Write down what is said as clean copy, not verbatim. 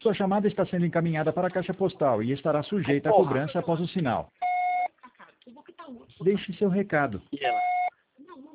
Sua chamada está sendo encaminhada para a caixa postal e estará sujeita a cobrança após o sinal. Deixe seu recado. E ela?